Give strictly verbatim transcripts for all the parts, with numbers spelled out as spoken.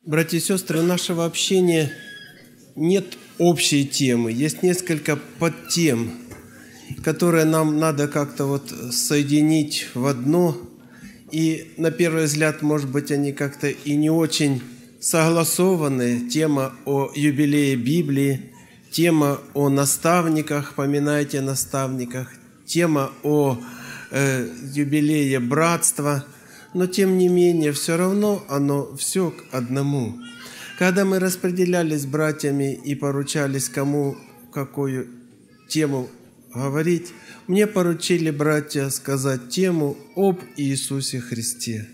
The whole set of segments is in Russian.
Братья и сестры, у нашего общения нет общей темы, есть несколько подтем, которые нам надо как-то вот соединить в одно. И на первый взгляд, может быть, они как-то и не очень согласованы. Тема о юбилее Библии, тема о наставниках, поминайте о наставниках, тема о э, юбилее братства. Но, тем не менее, все равно оно все к одному. Когда мы распределялись с братьями и поручались, кому какую тему говорить, мне поручили братья сказать тему об Иисусе Христе.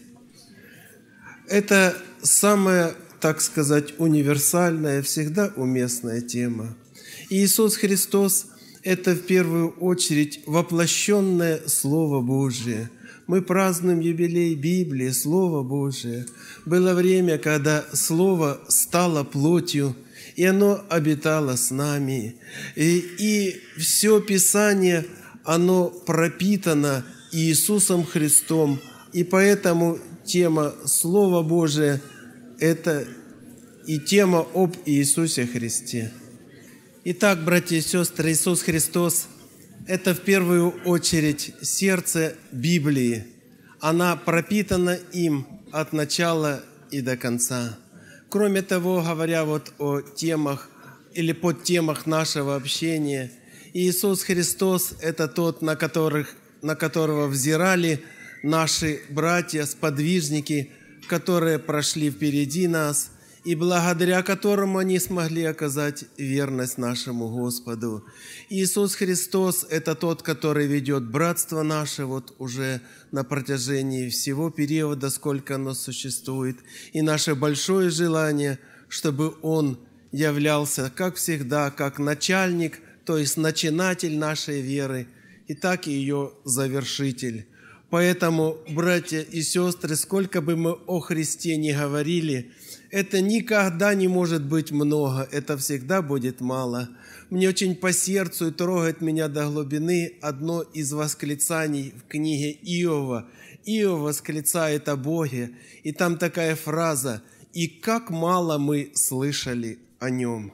Это самая, так сказать, универсальная, всегда уместная тема. Иисус Христос – это в первую очередь воплощенное Слово Божие. Мы празднуем юбилей Библии, Слово Божие. Было время, когда Слово стало плотью, и оно обитало с нами. И, и все Писание, оно пропитано Иисусом Христом. И поэтому тема Слова Божия – это и тема об Иисусе Христе. Итак, братья и сестры, Иисус Христос – это в первую очередь сердце Библии. Она пропитана им от начала и до конца. Кроме того, говоря вот о темах или подтемах нашего общения, Иисус Христос – это тот, на, которых, на которого взирали наши братья, сподвижники, которые прошли впереди нас, и благодаря которому они смогли оказать верность нашему Господу. Иисус Христос – это тот, который ведет братство наше вот уже на протяжении всего периода, сколько оно существует. И наше большое желание, чтобы Он являлся, как всегда, как начальник, то есть начинатель нашей веры, и так и ее завершитель. Поэтому, братья и сестры, сколько бы мы о Христе ни говорили, это никогда не может быть много, это всегда будет мало. Мне очень по сердцу и трогает меня до глубины одно из восклицаний в книге Иова. Иов восклицает о Боге, и там такая фраза: «И как мало мы слышали о Нем».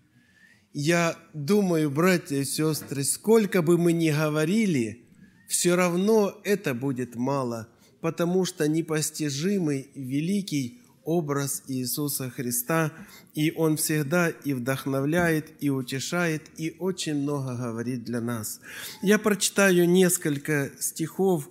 Я думаю, братья и сестры, сколько бы мы ни говорили, все равно это будет мало, потому что непостижимый, великий образ Иисуса Христа, и Он всегда и вдохновляет, и утешает, и очень много говорит для нас. Я прочитаю несколько стихов.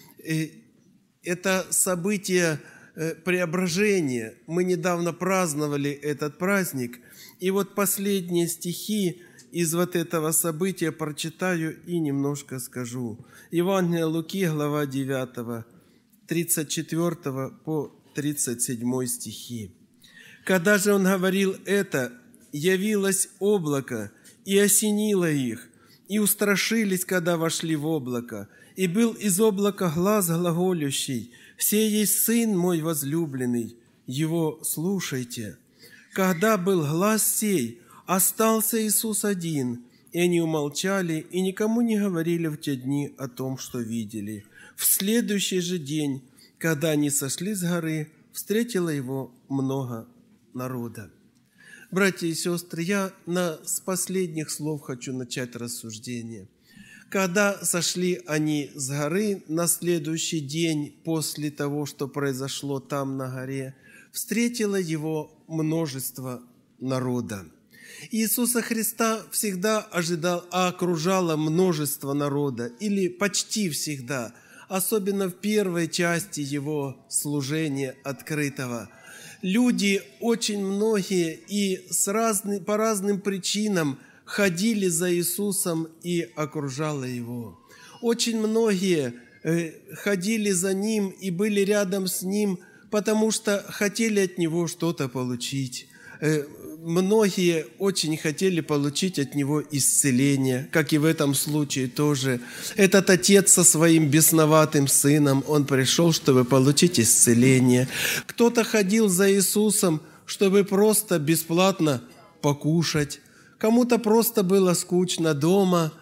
Это событие преображения. Мы недавно праздновали этот праздник, и вот последние стихи из вот этого события прочитаю и немножко скажу. Евангелие Луки, глава девятая, тридцать четвёртый по тридцать седьмой стихи. «Когда же он говорил это, явилось облако и осенило их, и устрашились, когда вошли в облако. И был из облака глас глаголющий: «Сей есть Сын мой возлюбленный, Его слушайте». Когда был глас сей, остался Иисус один, и они умолчали, и никому не говорили в те дни о том, что видели. В следующий же день, когда они сошли с горы, встретило его много народа». Братья и сестры, я на, с последних слов хочу начать рассуждение. Когда сошли они с горы на следующий день после того, что произошло там на горе, встретило его множество народа. Иисуса Христа всегда ожидал, а окружало множество народа, или почти всегда, особенно в первой части Его служения открытого. Люди, очень многие, и с разный, по разным причинам ходили за Иисусом и окружало Его. Очень многие э, ходили за Ним и были рядом с Ним, потому что хотели от Него что-то получить. Э, Многие очень хотели получить от Него исцеление, как и в этом случае тоже. Этот отец со своим бесноватым сыном, он пришел, чтобы получить исцеление. Кто-то ходил за Иисусом, чтобы просто бесплатно покушать. Кому-то просто было скучно дома.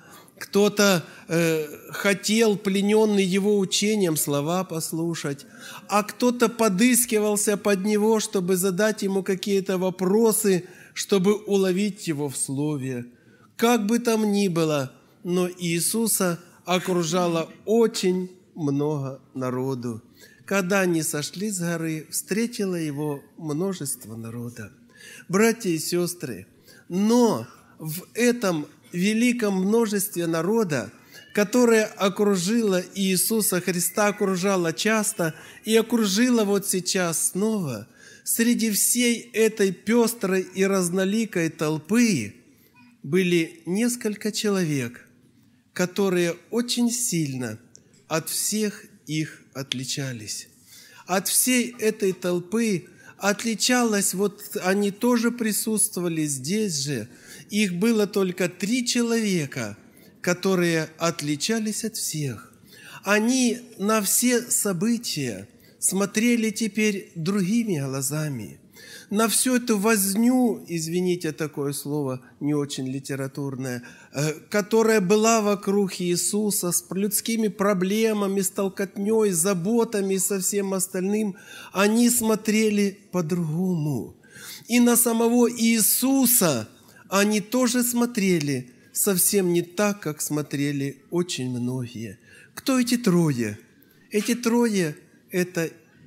кто-то э, хотел, плененный его учением, слова послушать, а кто-то подыскивался под него, чтобы задать ему какие-то вопросы, чтобы уловить его в слове. Как бы там ни было, но Иисуса окружало очень много народу. Когда они сошли с горы, встретило его множество народа. Братья и сестры, но в этом великом множестве народа, которое окружило Иисуса Христа, окружало часто и окружило вот сейчас снова, среди всей этой пестрой и разноликой толпы были несколько человек, которые очень сильно от всех их отличались. От всей этой толпы отличалась, вот они тоже присутствовали здесь же, их было только три человека, которые отличались от всех. Они на все события смотрели теперь другими глазами. На всю эту возню, извините, такое слово не очень литературное, которая была вокруг Иисуса с людскими проблемами, с толкотней, с заботами и со всем остальным, они смотрели по-другому. И на самого Иисуса они тоже смотрели совсем не так, как смотрели очень многие. Кто эти трое? Эти трое – это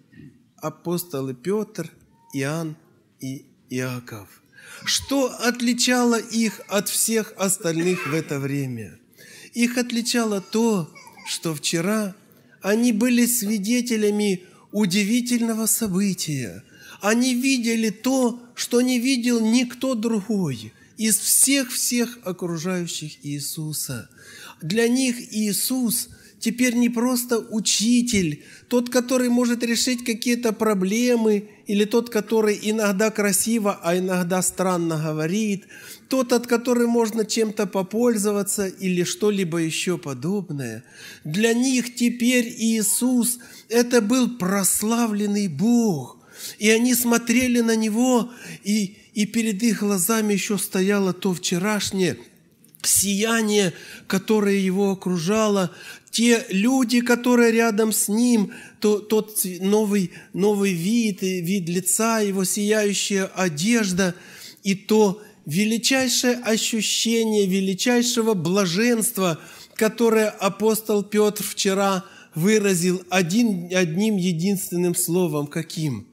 апостолы Петр, Иоанн и Иаков. Что отличало их от всех остальных в это время? Их отличало то, что вчера они были свидетелями удивительного события. Они видели то, что не видел никто другой из всех-всех окружающих Иисуса. Для них Иисус теперь не просто учитель, тот, который может решить какие-то проблемы, или тот, который иногда красиво, а иногда странно говорит, тот, от которого можно чем-то попользоваться или что-либо еще подобное. Для них теперь Иисус – это был прославленный Бог. И они смотрели на Него, и, и перед их глазами еще стояло то вчерашнее сияние, которое Его окружало, те люди, которые рядом с Ним, то, тот новый, новый вид, вид лица, Его сияющая одежда, и то величайшее ощущение величайшего блаженства, которое апостол Петр вчера выразил один, одним единственным словом. Каким?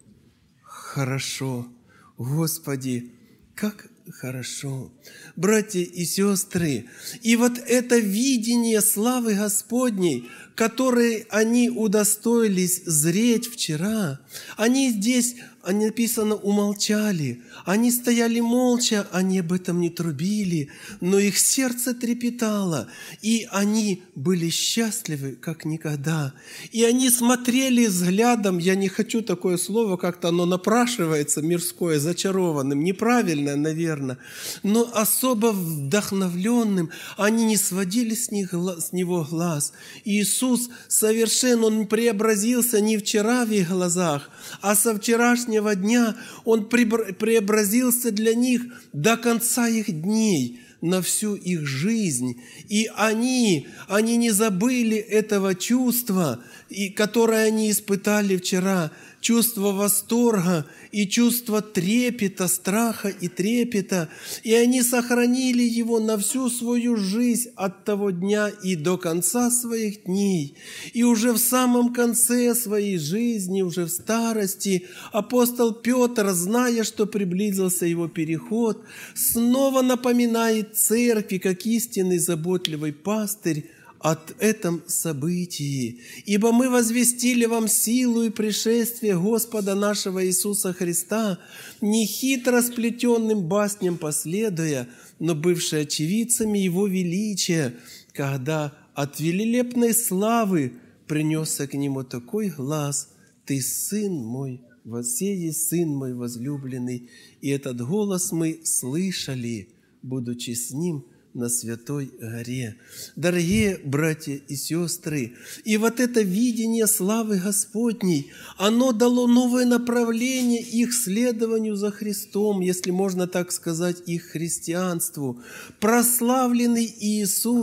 Хорошо. Господи, как хорошо. Братья и сестры, и вот это видение славы Господней, которой они удостоились зреть вчера, они здесь, написано, умолчали. Они стояли молча, они об этом не трубили, но их сердце трепетало, и они были счастливы, как никогда. И они смотрели взглядом, я не хочу такое слово, как-то оно напрашивается, мирское, зачарованным, неправильное, наверное, но особо вдохновленным, они не сводили с, них, с него глаз. Иисус совершенно, Он преобразился не вчера в их глазах, а со вчерашнего дня Он преобразился для них до конца их дней, на всю их жизнь. И они, они не забыли этого чувства, и, которое они испытали вчера, чувство восторга и чувство трепета, страха и трепета. И они сохранили его на всю свою жизнь от того дня и до конца своих дней. И уже в самом конце своей жизни, уже в старости, апостол Петр, зная, что приблизился его переход, снова напоминает церкви, как истинный заботливый пастырь, от этом событии. Ибо мы возвестили вам силу и пришествие Господа нашего Иисуса Христа, не хитро сплетенным басням последуя, но бывшие очевидцами Его величия, когда от великолепной славы принесся к Нему такой глас: «Ты Сын мой, воссей Сын мой возлюбленный». И этот голос мы слышали, будучи с Ним на Святой горе. Дорогие братья и сестры, и вот это видение славы Господней, оно дало новое направление их следованию за Христом, если можно так сказать, их христианству. Прославленный Иисус,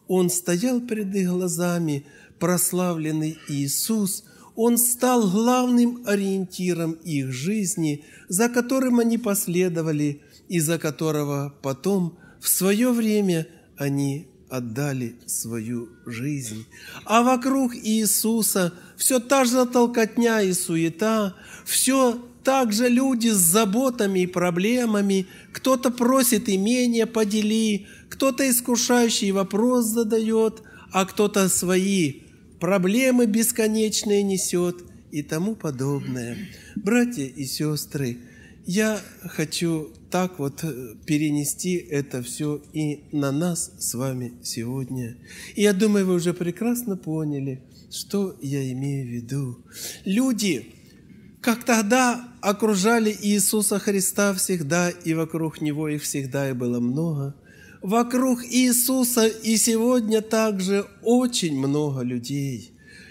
Он стоял перед их глазами, прославленный Иисус. Он стал главным ориентиром их жизни, за которым они последовали и за которого потом в свое время они отдали свою жизнь. А вокруг Иисуса все та же толкотня и суета, все так же люди с заботами и проблемами. Кто-то просит имение подели, кто-то искушающий вопрос задает, а кто-то свои проблемы бесконечные несет и тому подобное. Братья и сестры, я хочу так вот перенести это все и на нас с вами сегодня. И я думаю, вы уже прекрасно поняли, что я имею в виду. Люди, как тогда окружали Иисуса Христа всегда, и вокруг Него их всегда и было много. Вокруг Иисуса и сегодня также очень много людей.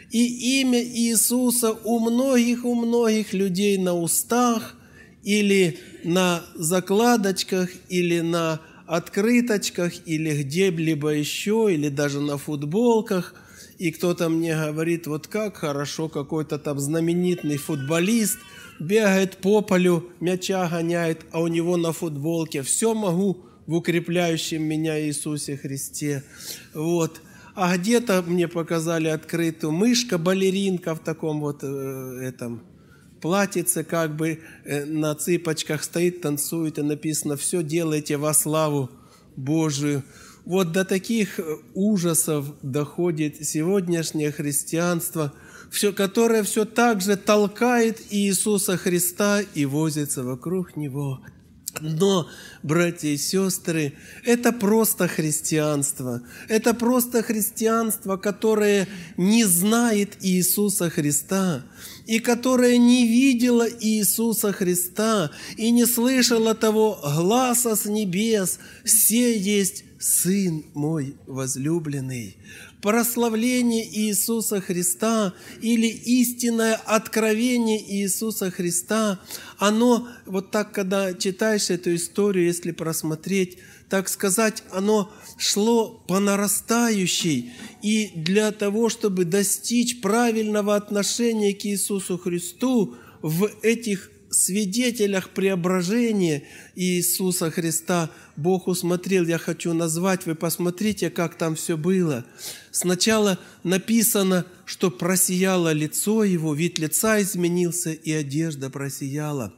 И имя Иисуса у многих, у многих людей на устах, или на закладочках, или на открыточках, или где-либо еще, или даже на футболках. И кто-то мне говорит, вот как хорошо, какой-то там знаменитый футболист бегает по полю, мяча гоняет, а у него на футболке «Все могу в укрепляющем меня Иисусе Христе». Вот. А где-то мне показали открытую мышка-балеринка в таком вот э, этом платьице, как бы э, на цыпочках стоит, танцует, и написано «Все делайте во славу Божию». Вот до таких ужасов доходит сегодняшнее христианство, все, которое все так же толкает Иисуса Христа и возится вокруг Него. Но, братья и сестры, это просто христианство. Это просто христианство, которое не знает Иисуса Христа, и которое не видело Иисуса Христа, и не слышало того гласа с небес: «Се есть Сын мой возлюбленный». Прославление Иисуса Христа или истинное откровение Иисуса Христа, оно, вот так, когда читаешь эту историю, если просмотреть, так сказать, оно шло по нарастающей. И для того, чтобы достичь правильного отношения к Иисусу Христу в этих свидетелях преображения Иисуса Христа, Бог усмотрел, я хочу назвать, вы посмотрите, как там все было. Сначала написано, что просияло лицо его, вид лица изменился, и одежда просияла.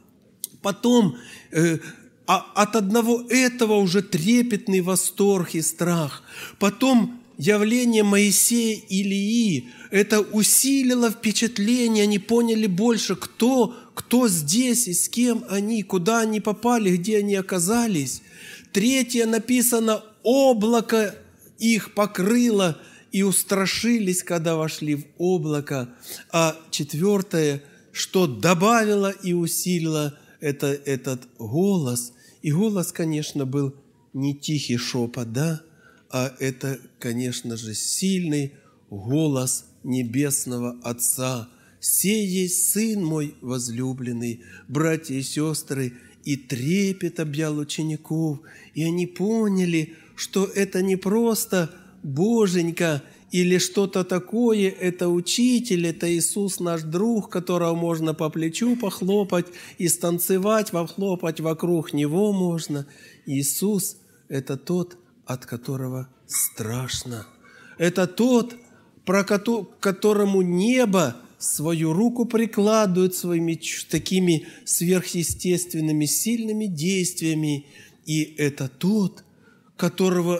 Потом э, а от одного этого уже трепетный восторг и страх. Потом явление Моисея и Илии, это усилило впечатление, они поняли больше, кто, кто здесь и с кем они, куда они попали, где они оказались. Третье написано, облако их покрыло, и устрашились, когда вошли в облако. А четвертое, что добавило и усилило это, этот голос. И голос, конечно, был не тихий шепот, да, а это, конечно же, сильный голос Небесного Отца. «Се есть Сын мой возлюбленный». Братья и сестры, и трепет объял учеников, и они поняли, что это не просто Боженька или что-то такое, это Учитель, это Иисус наш друг, которого можно по плечу похлопать и станцевать, похлопать вокруг Него можно. Иисус – это тот, от которого страшно. Это тот, про которому небо свою руку прикладывает своими такими сверхъестественными сильными действиями. И это тот, которого,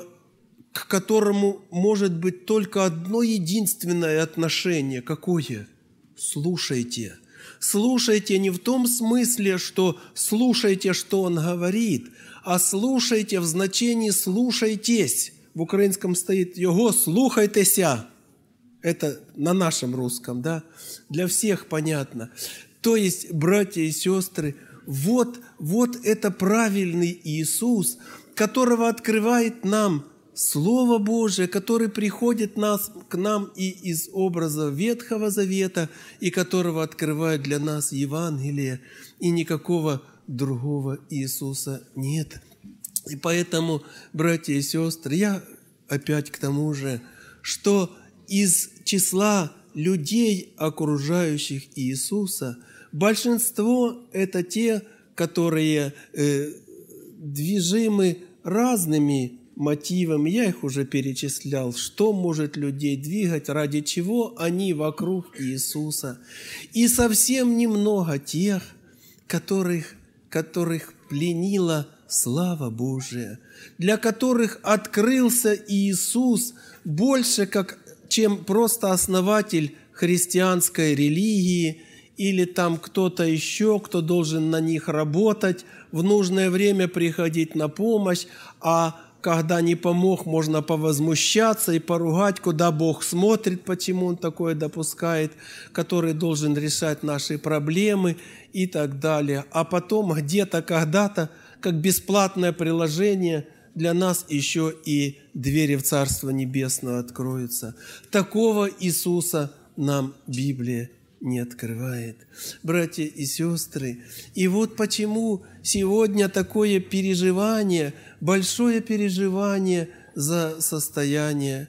к которому может быть только одно единственное отношение. Какое? Слушайте. Слушайте не в том смысле, что слушайте, что Он говорит, а слушайте в значении «слушайтесь». В украинском стоит «Його слухайтеся». Это на нашем русском, да? Для всех понятно. То есть, братья и сестры, вот, вот это правильный Иисус, которого открывает нам Слово Божие, который приходит нас, к нам и из образа Ветхого Завета, и которого открывает для нас Евангелие, и никакого другого Иисуса нет. И поэтому, братья и сестры, я опять к тому же, что из числа людей, окружающих Иисуса, большинство – это те, которые э, движимы разными мотивами. Я их уже перечислял. Что может людей двигать, ради чего они вокруг Иисуса. И совсем немного тех, которых, которых пленила слава Божия, для которых открылся Иисус больше, как, чем просто основатель христианской религии или там кто-то еще, кто должен на них работать, в нужное время приходить на помощь, а когда не помог, можно повозмущаться и поругать, куда Бог смотрит, почему Он такое допускает, который должен решать наши проблемы и так далее. А потом где-то, когда-то, как бесплатное приложение, для нас еще и двери в Царство Небесное откроются. Такого Иисуса нам Библия не открывает. Братья и сестры, и вот почему сегодня такое переживание, большое переживание за состояние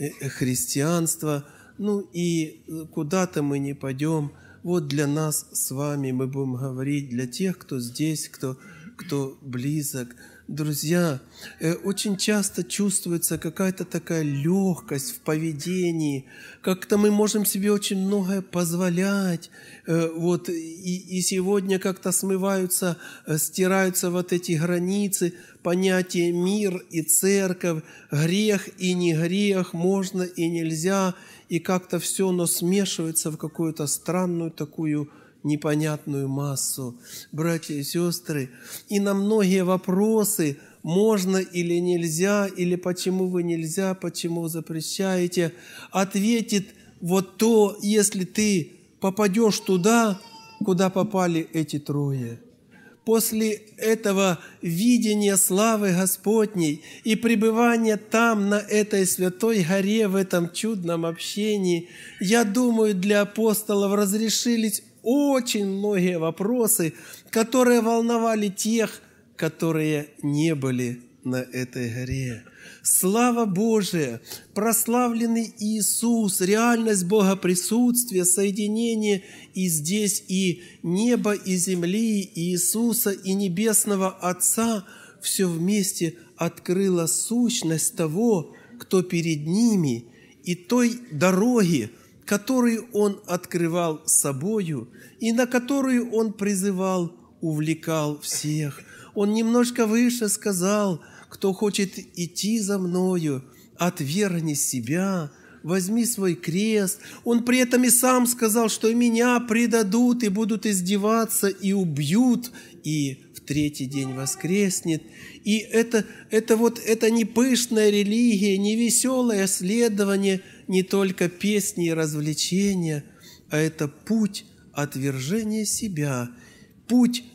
христианства, ну и куда-то мы не пойдем. Вот для нас с вами мы будем говорить, для тех, кто здесь, кто, кто близок. Друзья, очень часто чувствуется какая-то такая легкость в поведении, как-то мы можем себе очень многое позволять, вот, и, и сегодня как-то смываются, стираются вот эти границы, понятия мир и церковь, грех и не грех, можно и нельзя, и как-то все оно смешивается в какую-то странную такую непонятную массу. Братья и сестры, и на многие вопросы, можно или нельзя, или почему вы нельзя, почему вы запрещаете, ответит вот то, если ты попадешь туда, куда попали эти трое. После этого видения славы Господней и пребывания там, на этой святой горе, в этом чудном общении, я думаю, для апостолов разрешились очень многие вопросы, которые волновали тех, которые не были на этой горе. Слава Божия, прославленный Иисус, реальность Бога присутствия, соединение и здесь, и неба, и земли, и Иисуса, и Небесного Отца, все вместе открыло сущность того, кто перед ними, и той дороги, которую Он открывал собою, и на которую Он призывал, увлекал всех. Он немножко выше сказал: кто хочет идти за Мною, отвергни себя, возьми свой крест. Он при этом и сам сказал, что и Меня предадут, и будут издеваться, и убьют, и в третий день воскреснет. И это, это вот это не пышная религия, не веселое следование, не только песни и развлечения, а это путь отвержения себя, путь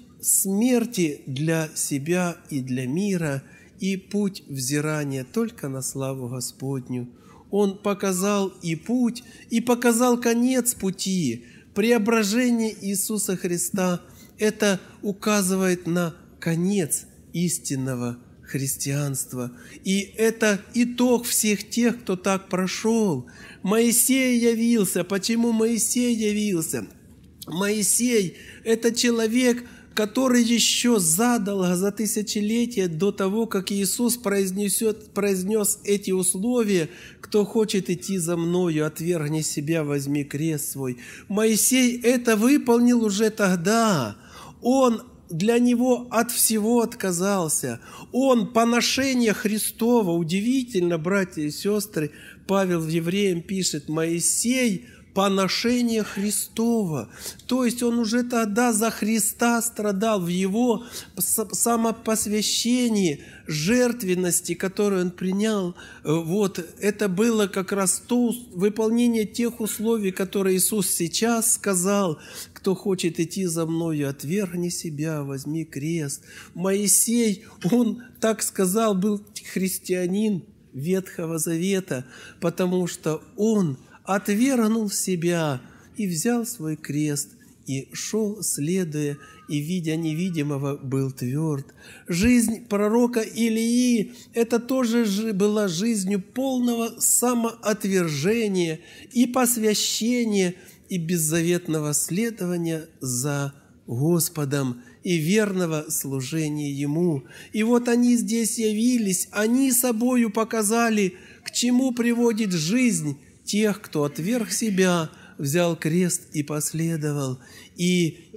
смерти для себя и для мира, и путь взирания только на славу Господню. Он показал и путь, и показал конец пути. Преображение Иисуса Христа – это указывает на конец истинного христианства. И это итог всех тех, кто так прошел. Моисей явился. Почему Моисей явился? Моисей – это человек, который еще задолго за тысячелетия до того, как Иисус произнесет, произнес эти условия: «Кто хочет идти за Мною, отвергни себя, возьми крест свой». Моисей это выполнил уже тогда. Он для него от всего отказался. Он поношение Христова. Удивительно, братья и сестры, Павел в Евреям пишет: Моисей – поношение Христова. То есть он уже тогда за Христа страдал, в Его самопосвящении, жертвенности, которую Он принял. Вот это было как раз то выполнение тех условий, которые Иисус сейчас сказал: кто хочет идти за Мною, отвергни себя, возьми крест. Моисей, он так сказал, был христианин Ветхого Завета, потому что он отвергнул себя и взял свой крест и шел, следуя, и, видя невидимого, был тверд. Жизнь пророка Илии – это тоже была жизнью полного самоотвержения и посвящения, и беззаветного следования за Господом и верного служения Ему. И вот они здесь явились, они собою показали, к чему приводит жизнь тех, кто отверг себя, взял крест и последовал. И,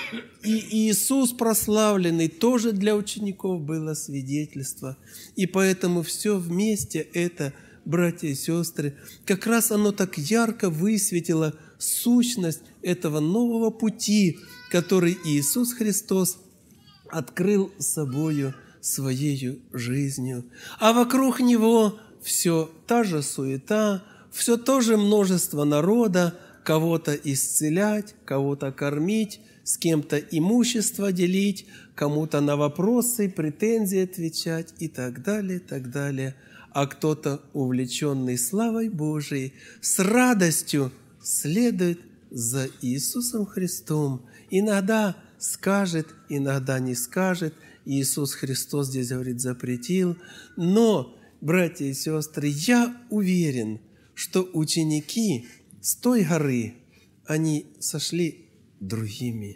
и Иисус прославленный тоже для учеников было свидетельство. И поэтому все вместе это, братья и сестры, как раз оно так ярко высветило сущность этого нового пути, который Иисус Христос открыл собою, своею жизнью. А вокруг Него все та же суета, все то же множество народа, кого-то исцелять, кого-то кормить, с кем-то имущество делить, кому-то на вопросы, претензии отвечать и так далее, так далее. А кто-то, увлеченный славой Божией, с радостью следует за Иисусом Христом. Иногда скажет, иногда не скажет. Иисус Христос здесь, говорит, запретил. Но, братья и сестры, я уверен, что ученики с той горы, они сошли другими.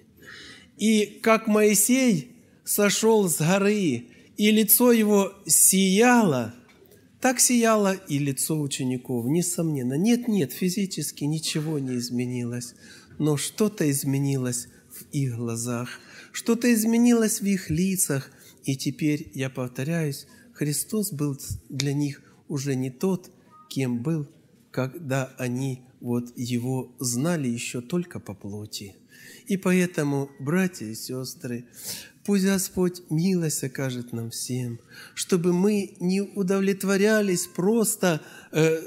И как Моисей сошел с горы, и лицо его сияло, так сияло и лицо учеников, несомненно. Нет, нет, физически ничего не изменилось, но что-то изменилось в их глазах, что-то изменилось в их лицах. И теперь, я повторяюсь, Христос был для них уже не тот, кем был, когда они вот Его знали еще только по плоти. И поэтому, братья и сестры, пусть Господь милость окажет нам всем, чтобы мы не удовлетворялись просто э,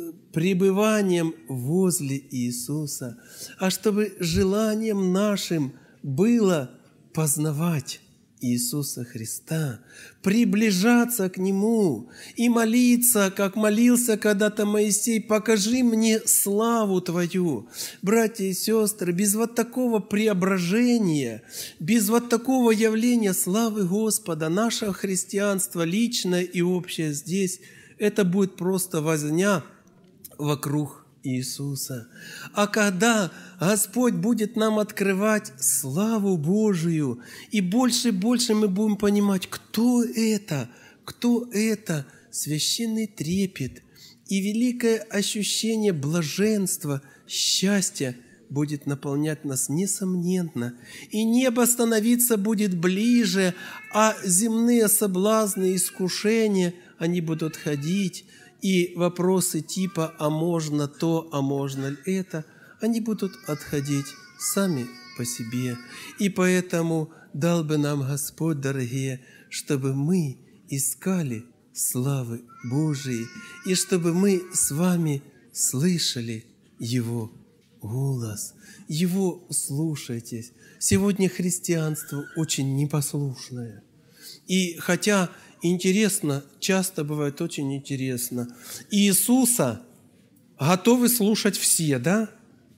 пребыванием возле Иисуса, а чтобы желанием нашим было познавать Иисуса Христа, приближаться к Нему и молиться, как молился когда-то Моисей: «Покажи мне славу Твою». Братья и сестры, без вот такого преображения, без вот такого явления славы Господа, наше христианство личное и общее здесь, это будет просто возня вокруг Иисуса. А когда Господь будет нам открывать славу Божию, и больше и больше мы будем понимать, кто это, кто это, священный трепет и великое ощущение блаженства, счастья будет наполнять нас несомненно. И небо становиться будет ближе, а земные соблазны, искушения, они будут ходить. И вопросы типа «а можно то, а можно ли это», они будут отходить сами по себе. И поэтому дал бы нам Господь, дорогие, чтобы мы искали славы Божией, и чтобы мы с вами слышали Его голос. Его слушайтесь. Сегодня христианство очень непослушное. И хотя интересно, часто бывает очень интересно, Иисуса готовы слушать все, да?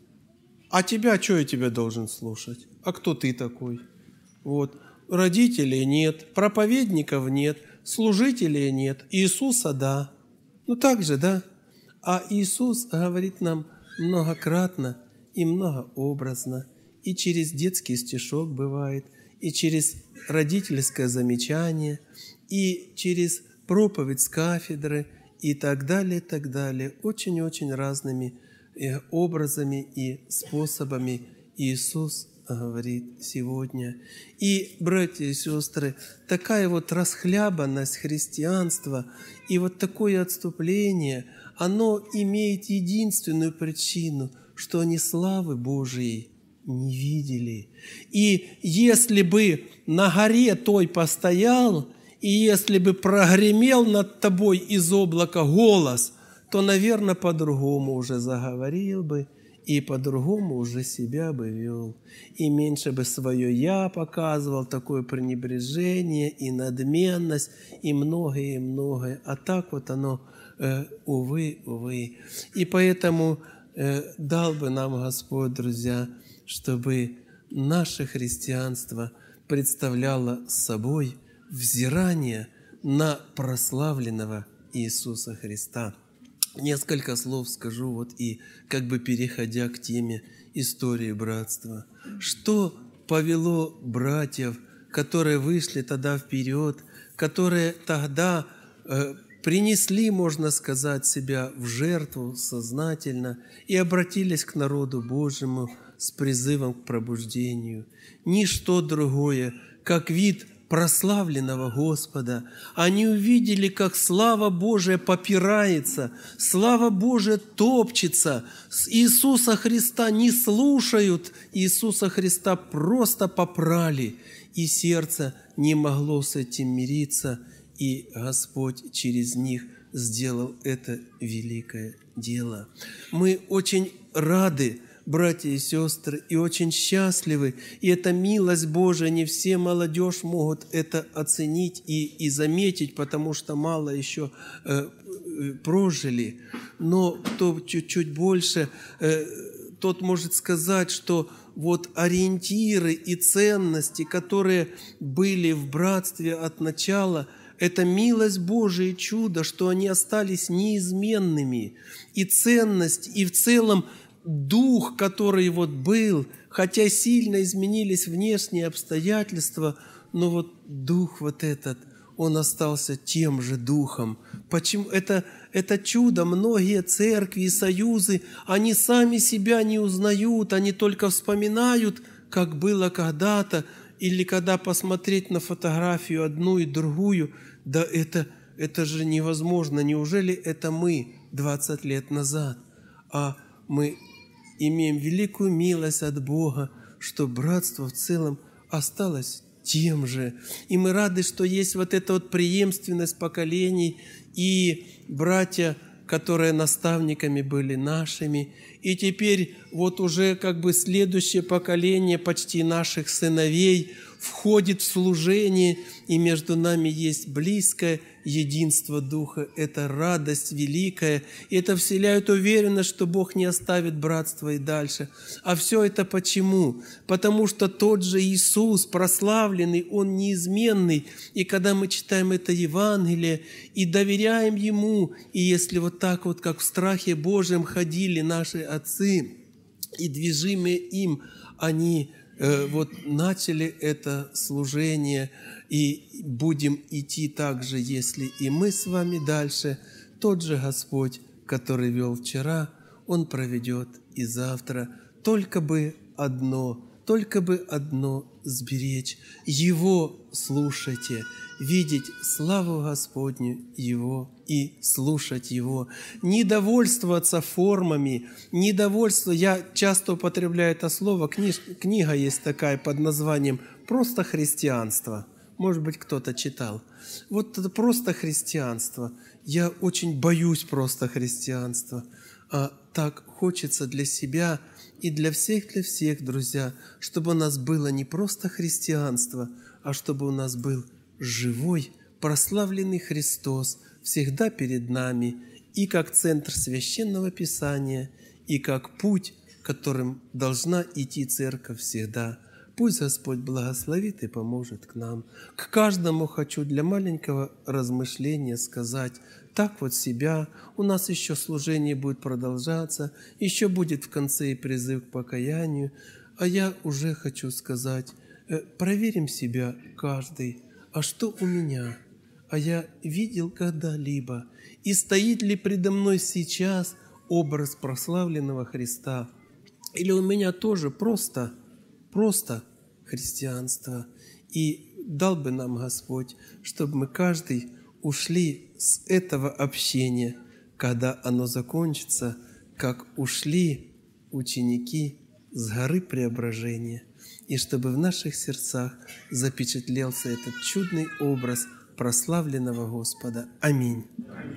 А тебя, что я тебя должен слушать? А кто ты такой? Вот. Родителей нет, проповедников нет, служителей нет, Иисуса – да. Ну так же, да? А Иисус говорит нам многократно и многообразно, и через детский стишок бывает, и через родительское замечание, и через проповедь с кафедры, и так далее, и так далее. Очень-очень разными образами и способами Иисус говорит сегодня. И, братья и сестры, такая вот расхлябанность христианства и вот такое отступление, оно имеет единственную причину, что они славы Божией не видели. И если бы на горе той постоял, и если бы прогремел над тобой из облака голос, то, наверное, по-другому уже заговорил бы, и по-другому уже себя бы вел. И меньше бы свое «я» показывал, такое пренебрежение и надменность, и многое, и многое. А так вот оно, э, увы, увы. И поэтому э, дал бы нам Господь, друзья, чтобы наше христианство представляло собой взирание на прославленного Иисуса Христа. Несколько слов скажу, вот и как бы переходя к теме истории братства. Что повело братьев, которые вышли тогда вперед, которые тогда э, принесли, можно сказать, себя в жертву сознательно и обратились к народу Божьему с призывом к пробуждению? Ничто другое, как вид прославленного Господа. Они увидели, как слава Божия попирается, слава Божия топчется. С Иисуса Христа не слушают, Иисуса Христа просто попрали, и сердце не могло с этим мириться, и Господь через них сделал это великое дело. Мы очень рады, братья и сестры, и очень счастливы. И это милость Божия, не все молодежь могут это оценить и, и заметить, потому что мало еще э, прожили. Но кто чуть-чуть больше, э, тот может сказать, что вот ориентиры и ценности, которые были в братстве от начала, это милость Божия и чудо, что они остались неизменными. И ценность, и в целом дух, который вот был, хотя сильно изменились внешние обстоятельства, но вот дух вот этот, он остался тем же духом. Почему? Это, это чудо. Многие церкви и союзы, они сами себя не узнают, они только вспоминают, как было когда-то, или когда посмотреть на фотографию одну и другую, да это, это же невозможно. Неужели это мы двадцать лет назад? А мы имеем великую милость от Бога, что братство в целом осталось тем же. И мы рады, что есть вот эта вот преемственность поколений, и братья, которые наставниками были нашими, и теперь вот уже как бы следующее поколение почти наших сыновей входит в служение, и между нами есть близкое единство Духа. Это радость великая, и это вселяет уверенность, что Бог не оставит братство и дальше. А все это почему? Потому что тот же Иисус, прославленный, Он неизменный. И когда мы читаем это Евангелие и доверяем Ему, и если вот так вот, как в страхе Божьем ходили наши отцы, и движимые им, они вот начали это служение, и будем идти так же, если и мы с вами дальше. Тот же Господь, который вел вчера, Он проведет и завтра. Только бы одно, только бы одно сберечь. Его слушайте, видеть славу Господню Его и слушать Его. Не довольствоваться формами, не довольство. Я часто употребляю это слово. Книж, книга есть такая под названием «Просто христианство». Может быть, кто-то читал. Вот это просто христианство. Я очень боюсь просто христианства. А так хочется для себя и для всех, для всех, друзья, чтобы у нас было не просто христианство, а чтобы у нас был живой, прославленный Христос всегда перед нами, и как центр Священного Писания, и как путь, которым должна идти Церковь всегда. Пусть Господь благословит и поможет к нам. К каждому хочу для маленького размышления сказать, так вот себя, у нас еще служение будет продолжаться, еще будет в конце и призыв к покаянию, а я уже хочу сказать, проверим себя каждый, а что у меня? А я видел когда-либо? И стоит ли предо мной сейчас образ прославленного Христа? Или у меня тоже просто, просто христианство? И дал бы нам Господь, чтобы мы каждый ушли с этого общения, когда оно закончится, как ушли ученики с горы Преображения, и чтобы в наших сердцах запечатлелся этот чудный образ прославленного Господа. Аминь.